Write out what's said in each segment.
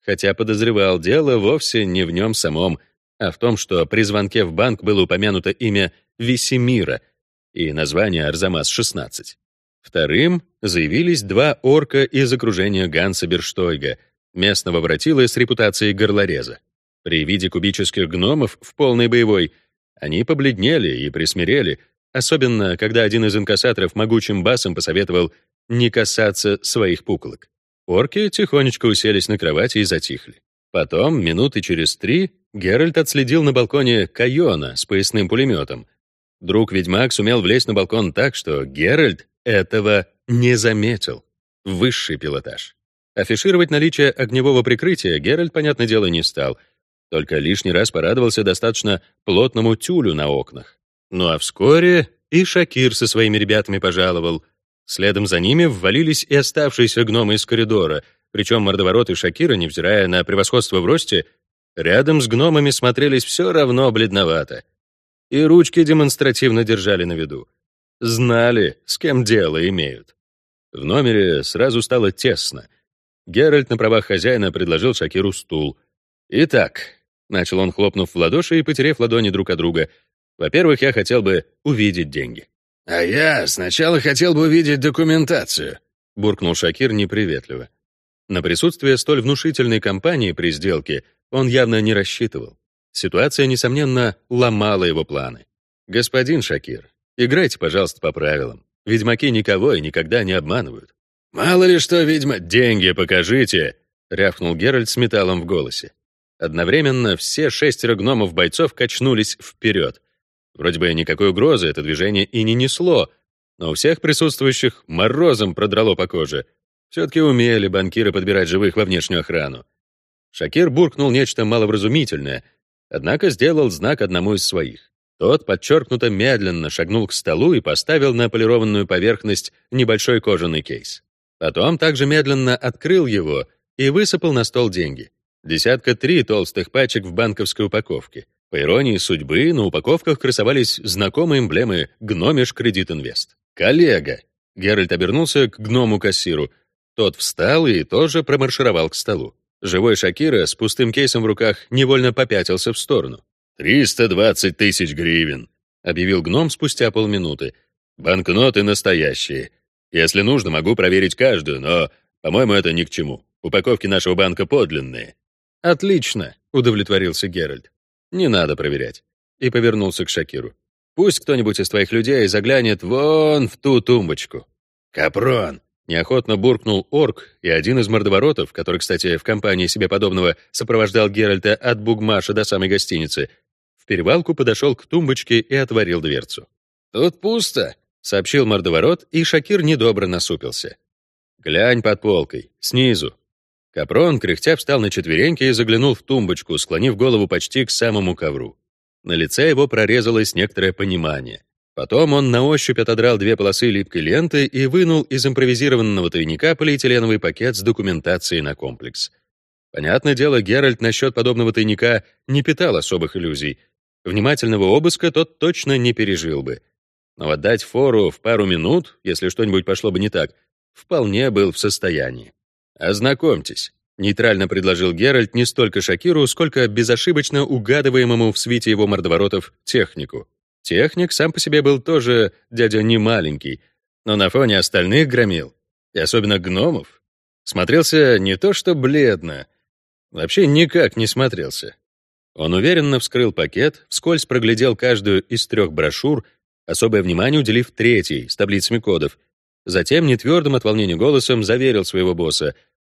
хотя подозревал дело вовсе не в нем самом, а в том, что при звонке в банк было упомянуто имя Весемира и название Арзамас-16. Вторым заявились два орка из окружения Ганса Берштойга, местного воротилы с репутацией горлореза. При виде кубических гномов в полной боевой они побледнели и присмирели, особенно когда один из инкассаторов могучим басом посоветовал не касаться своих пуколок. Орки тихонечко уселись на кровати и затихли. Потом, минуты через 3, Геральт отследил на балконе Кайона с поясным пулеметом. Друг-ведьмак сумел влезть на балкон так, что Геральт этого не заметил. Высший пилотаж. Афишировать наличие огневого прикрытия Геральт, понятное дело, не стал, только лишний раз порадовался достаточно плотному тюлю на окнах. Ну а вскоре и Шакир со своими ребятами пожаловал. Следом за ними ввалились и оставшиеся гномы из коридора, причем мордовороты Шакира, невзирая на превосходство в росте, рядом с гномами смотрелись все равно бледновато. И ручки демонстративно держали на виду. Знали, с кем дело имеют. В номере сразу стало тесно. Геральт на правах хозяина предложил Шакиру стул. «Итак», — начал он, хлопнув в ладоши и потерев ладони друг от друга, «во-первых, я хотел бы увидеть деньги». «А я сначала хотел бы увидеть документацию», — буркнул Шакир неприветливо. На присутствие столь внушительной компании при сделке он явно не рассчитывал. Ситуация, несомненно, ломала его планы. «Господин Шакир, играйте, пожалуйста, по правилам. Ведьмаки никого и никогда не обманывают». «Мало ли что, ведьма...» «Деньги покажите!» — рявкнул Геральт с металлом в голосе. Одновременно все 6 гномов-бойцов качнулись вперед. Вроде бы никакой угрозы это движение и не несло, но у всех присутствующих морозом продрало по коже. Все-таки умели банкиры подбирать живых во внешнюю охрану. Шакир буркнул нечто маловразумительное, однако сделал знак одному из своих. Тот подчеркнуто медленно шагнул к столу и поставил на полированную поверхность небольшой кожаный кейс. Потом также медленно открыл его и высыпал на стол деньги. 3 толстых пачек в банковской упаковке. По иронии судьбы, на упаковках красовались знакомые эмблемы «Гномиш Кредит Инвест». «Коллега!» Геральт обернулся к гному-кассиру. Тот встал и тоже промаршировал к столу. Живой Шакира с пустым кейсом в руках невольно попятился в сторону. 320 тысяч гривен, — объявил гном спустя полминуты. «Банкноты настоящие. Если нужно, могу проверить каждую, но, по-моему, это ни к чему. Упаковки нашего банка подлинные». «Отлично», — удовлетворился Геральт. «Не надо проверять». И повернулся к Шакиру. «Пусть кто-нибудь из твоих людей заглянет вон в ту тумбочку». «Капрон!» — неохотно буркнул орк, и один из мордоворотов, который, кстати, в компании себе подобного сопровождал Геральта от Бугмаша до самой гостиницы, в перевалку подошел к тумбочке и отворил дверцу. «Тут пусто», — сообщил мордоворот, и Шакир недобро насупился. «Глянь под полкой, снизу». Капрон, кряхтя, встал на четвереньки и заглянул в тумбочку, склонив голову почти к самому ковру. На лице его прорезалось некоторое понимание. Потом он на ощупь отодрал 2 полосы липкой ленты и вынул из импровизированного тайника полиэтиленовый пакет с документацией на комплекс. Понятное дело, Геральт насчет подобного тайника не питал особых иллюзий. Внимательного обыска тот точно не пережил бы. Но отдать фору в пару минут, если что-нибудь пошло бы не так, вполне был в состоянии. «Ознакомьтесь», — нейтрально предложил Геральт не столько Шакиру, сколько безошибочно угадываемому в свите его мордоворотов технику. Техник сам по себе был тоже дядя не маленький, но на фоне остальных громил, и особенно гномов, смотрелся не то что бледно, вообще никак не смотрелся. Он уверенно вскрыл пакет, вскользь проглядел каждую из 3 брошюр, особое внимание уделив 3-й с таблицами кодов, затем нетвердым от волнения голосом заверил своего босса: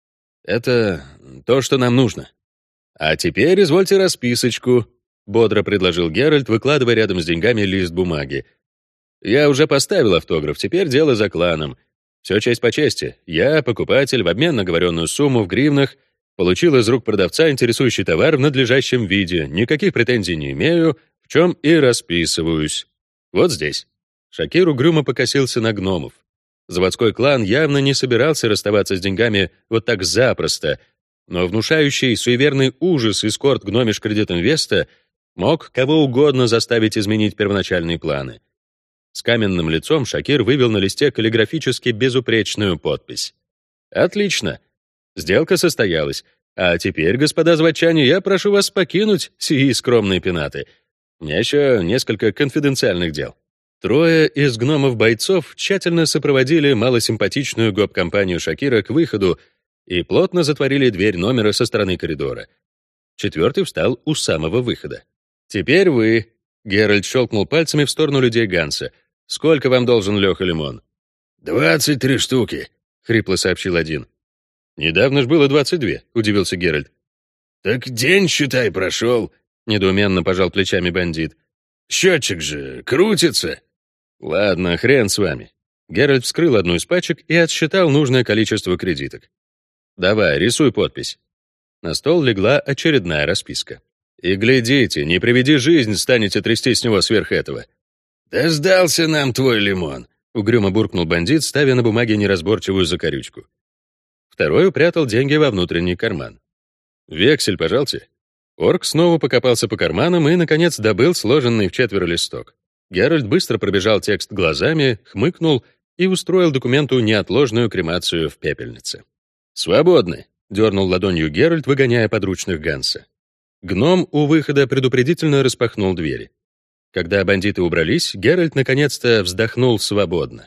«Это то, что нам нужно». «А теперь извольте расписочку», — бодро предложил Геральт, выкладывая рядом с деньгами лист бумаги. «Я уже поставил автограф, теперь дело за кланом. Все честь по чести. Я, покупатель, в обмен на оговоренную сумму в гривнах, получил из рук продавца интересующий товар в надлежащем виде, никаких претензий не имею, в чем и расписываюсь. Вот здесь». Шакир угрюмо покосился на гномов. Заводской клан явно не собирался расставаться с деньгами вот так запросто, но внушающий суеверный ужас эскорт Гномиш Кредит Инвеста мог кого угодно заставить изменить первоначальные планы. С каменным лицом Шакир вывел на листе каллиграфически безупречную подпись. «Отлично. Сделка состоялась. А теперь, господа звачане, я прошу вас покинуть сии скромные пенаты. У меня еще несколько конфиденциальных дел». Трое из гномов-бойцов тщательно сопроводили малосимпатичную гоп-компанию Шакира к выходу и плотно затворили дверь номера со стороны коридора. Четвертый встал у самого выхода. «Теперь вы», — Геральт щелкнул пальцами в сторону людей Ганса. «Сколько вам должен Леха Лимон?» 23 штуки», — хрипло сообщил один. «Недавно ж было 22», — удивился Геральт. «Так день, считай, прошел», — недоуменно пожал плечами бандит. «Счетчик же крутится». «Ладно, хрен с вами». Геральт вскрыл одну из пачек и отсчитал нужное количество кредиток. «Давай, рисуй подпись». На стол легла очередная расписка. «И глядите, не приведи жизнь, станете трясти с него сверх этого». «Да сдался нам твой лимон», — угрюмо буркнул бандит, ставя на бумаге неразборчивую закорючку. Второй упрятал деньги во внутренний карман. «Вексель, пожалуйте». Орк снова покопался по карманам и, наконец, добыл сложенный в четверо листок. Геральт быстро пробежал текст глазами, хмыкнул и устроил документу неотложную кремацию в пепельнице. «Свободны», — дернул ладонью Геральт, выгоняя подручных Ганса. Гном у выхода предупредительно распахнул двери. Когда бандиты убрались, Геральт наконец-то вздохнул свободно.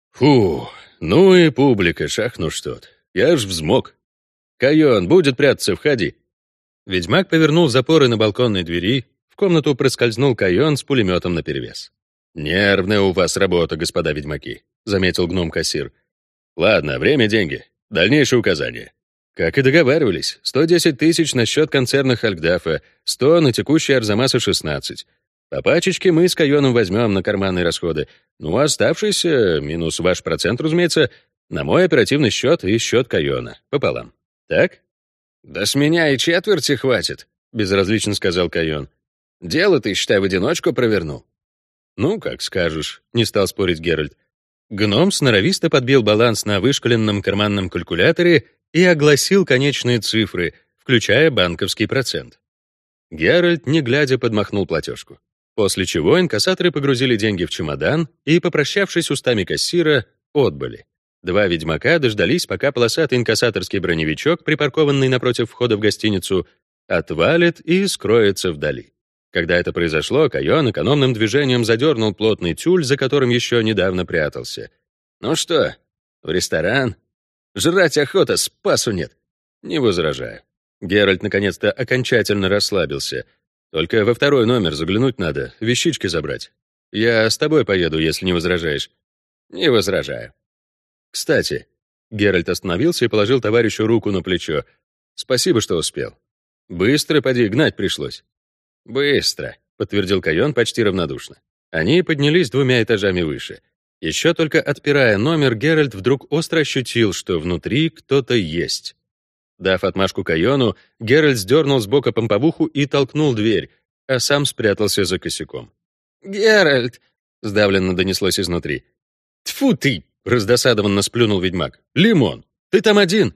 «Фу, ну и публика, шахну что-то. Я аж взмок. Кайон, будет прятаться, входи». Ведьмак повернул запоры на балконной двери, в комнату проскользнул Кайон с пулеметом наперевес. «Нервная у вас работа, господа ведьмаки», — заметил гном-кассир. «Ладно, время — деньги. Дальнейшие указания». Как и договаривались, 110 тысяч на счет концерна Хальгдафа, 100 на текущие Арзамаса 16. По пачечке мы с Кайоном возьмем на карманные расходы. Ну, а оставшиеся, минус ваш процент, разумеется, на мой оперативный счет и счет Кайона. Пополам. Так? «Да с меня и четверти хватит», — безразлично сказал Кайон. «Дело ты, считай, в одиночку провернул». «Ну, как скажешь», — не стал спорить Геральт. Гном сноровисто подбил баланс на вышкаленном карманном калькуляторе и огласил конечные цифры, включая банковский процент. Геральт, не глядя, подмахнул платежку. После чего инкассаторы погрузили деньги в чемодан и, попрощавшись устами кассира, отбыли. Два ведьмака дождались, пока полосатый инкассаторский броневичок, припаркованный напротив входа в гостиницу, отвалит и скроется вдали. Когда это произошло, Кайон экономным движением задернул плотный тюль, за которым еще недавно прятался. «Ну что, в ресторан? Жрать охота, спасу нет». «Не возражаю». Геральт наконец-то окончательно расслабился. «Только во второй номер заглянуть надо, вещички забрать. Я с тобой поеду, если не возражаешь». «Не возражаю». «Кстати», — Геральт остановился и положил товарищу руку на плечо. «Спасибо, что успел. Быстро, поди, гнать пришлось». «Быстро», — подтвердил Кайон почти равнодушно. Они поднялись 2 этажами выше. Еще только отпирая номер, Геральт вдруг остро ощутил, что внутри кто-то есть. Дав отмашку Кайону, Геральт сдернул с бока помповуху и толкнул дверь, а сам спрятался за косяком. «Геральт!» — сдавленно донеслось изнутри. «Тьфу ты!» — раздосадованно сплюнул ведьмак. «Лимон, ты там один?»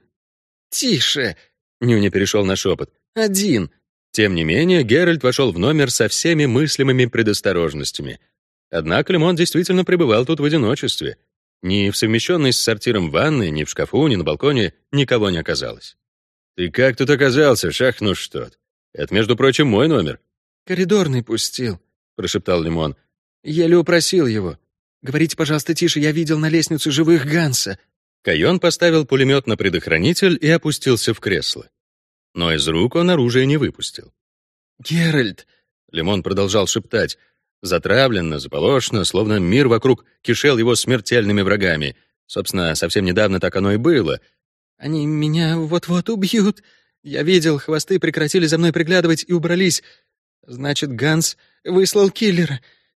«Тише!» — Нюня перешел на шепот. «Один!» Тем не менее, Геральт вошел в номер со всеми мыслимыми предосторожностями. Однако Лимон действительно пребывал тут в одиночестве. Ни в совмещенной с сортиром ванной, ни в шкафу, ни на балконе никого не оказалось. «Ты как тут оказался, шахну что-то? Это, между прочим, мой номер». «Коридорный пустил», — прошептал Лимон. «Еле упросил его. Говорите, пожалуйста, тише, я видел на лестнице живых Ганса». Кайон поставил пулемет на предохранитель и опустился в кресло. Но из рук он оружие не выпустил. «Геральт!» — Лимон продолжал шептать. Затравленно, заполошно, словно мир вокруг кишел его смертельными врагами. Собственно, совсем недавно так оно и было. «Они меня вот-вот убьют. Я видел, хвосты прекратили за мной приглядывать и убрались. Значит, Ганс выслал киллера.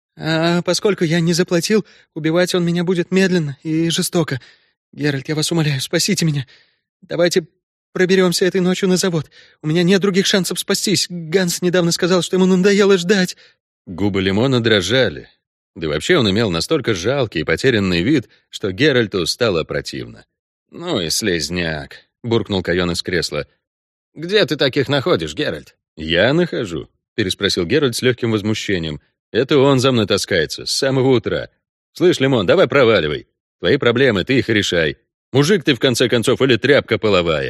А поскольку я не заплатил, убивать он меня будет медленно и жестоко. Геральт, я вас умоляю, спасите меня. Давайте проберемся этой ночью на завод. У меня нет других шансов спастись. Ганс недавно сказал, что ему надоело ждать». Губы Лимона дрожали. Да вообще он имел настолько жалкий и потерянный вид, что Геральту стало противно. «Ну и слезняк», — буркнул Кайон из кресла. «Где ты таких находишь, Геральт?» «Я нахожу», — переспросил Геральт с легким возмущением. «Это он за мной таскается, с самого утра. Слышь, Лимон, давай проваливай. Твои проблемы, ты их решай. Мужик ты, в конце концов, или тряпка половая?»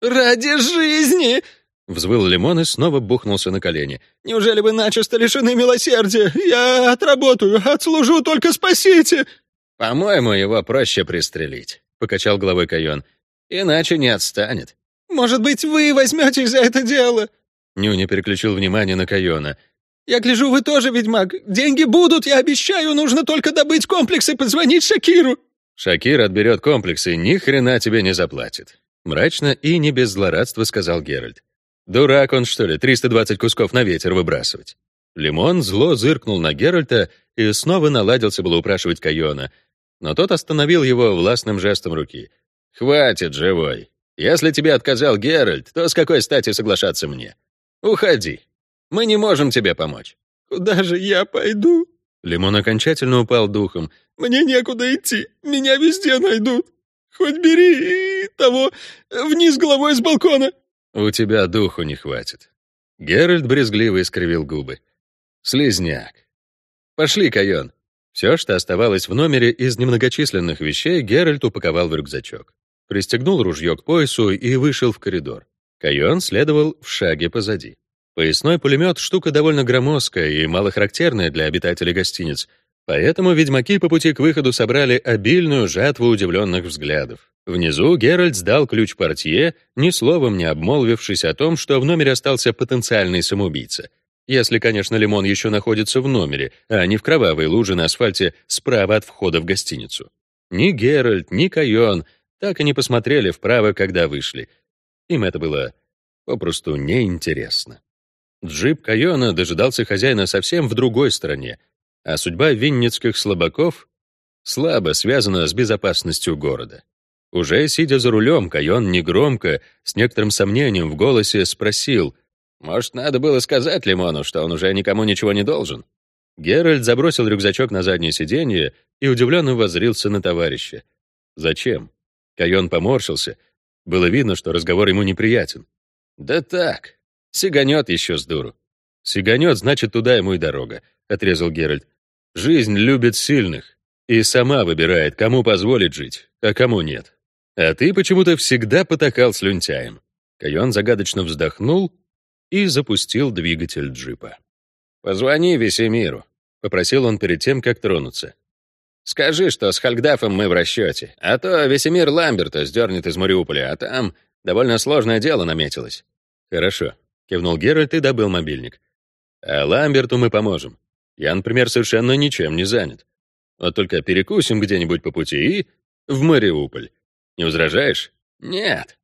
Ради жизни!» Взвыл Лимон и снова бухнулся на колени. «Неужели вы начисто лишены милосердия? Я отработаю, отслужу, только спасите!» «По-моему, его проще пристрелить», — покачал головой Кайон. «Иначе не отстанет». «Может быть, вы возьметесь за это дело?» Нюня переключил внимание на Кайона. «Я гляжу, вы тоже ведьмак. Деньги будут, я обещаю, нужно только добыть комплекс и позвонить Шакиру». «Шакир отберет комплексы, ни хрена тебе не заплатит», — мрачно и не без злорадства сказал Геральт. «Дурак он, что ли, 320 кусков на ветер выбрасывать?» Лимон зло зыркнул на Геральта и снова наладился было упрашивать Кайона, но тот остановил его властным жестом руки. «Хватит, живой. Если тебе отказал Геральт, то с какой стати соглашаться мне? Уходи. Мы не можем тебе помочь». «Куда же я пойду?» Лимон окончательно упал духом. «Мне некуда идти. Меня везде найдут. Хоть бери того вниз головой с балкона». «У тебя духу не хватит». Геральт брезгливо искривил губы. «Слизняк. Пошли, Кайон». Все, что оставалось в номере из немногочисленных вещей, Геральт упаковал в рюкзачок. Пристегнул ружье к поясу и вышел в коридор. Кайон следовал в шаге позади. Поясной пулемет — штука довольно громоздкая и малохарактерная для обитателей гостиниц, поэтому ведьмаки по пути к выходу собрали обильную жатву удивленных взглядов. Внизу Геральт сдал ключ портье, ни словом не обмолвившись о том, что в номере остался потенциальный самоубийца. Если, конечно, Лимон еще находится в номере, а не в кровавой луже на асфальте справа от входа в гостиницу. Ни Геральт, ни Кайон так и не посмотрели вправо, когда вышли. Им это было попросту неинтересно. Джип Кайона дожидался хозяина совсем в другой стороне, а судьба винницких слабаков слабо связана с безопасностью города. Уже сидя за рулем, Кайон негромко, с некоторым сомнением в голосе спросил: «Может, надо было сказать Лимону, что он уже никому ничего не должен?» Геральт забросил рюкзачок на заднее сиденье и удивленно воззрился на товарища. «Зачем?» Кайон поморщился. Было видно, что разговор ему неприятен. «Да так, сиганет еще с дуру». «Сиганет, значит, туда ему и дорога», — отрезал Геральт. «Жизнь любит сильных и сама выбирает, кому позволит жить, а кому нет. А ты почему-то всегда потакал слюнтяем». Кайон загадочно вздохнул и запустил двигатель джипа. «Позвони Весемиру», — попросил он перед тем, как тронуться. «Скажи, что с Хальгдафом мы в расчете, а то Весемир Ламберта сдернет из Мариуполя, а там довольно сложное дело наметилось». «Хорошо», — кивнул Геральт и добыл мобильник. «А Ламберту мы поможем. Я, например, совершенно ничем не занят. Вот только перекусим где-нибудь по пути и в Мариуполь. Не возражаешь?» «Нет»,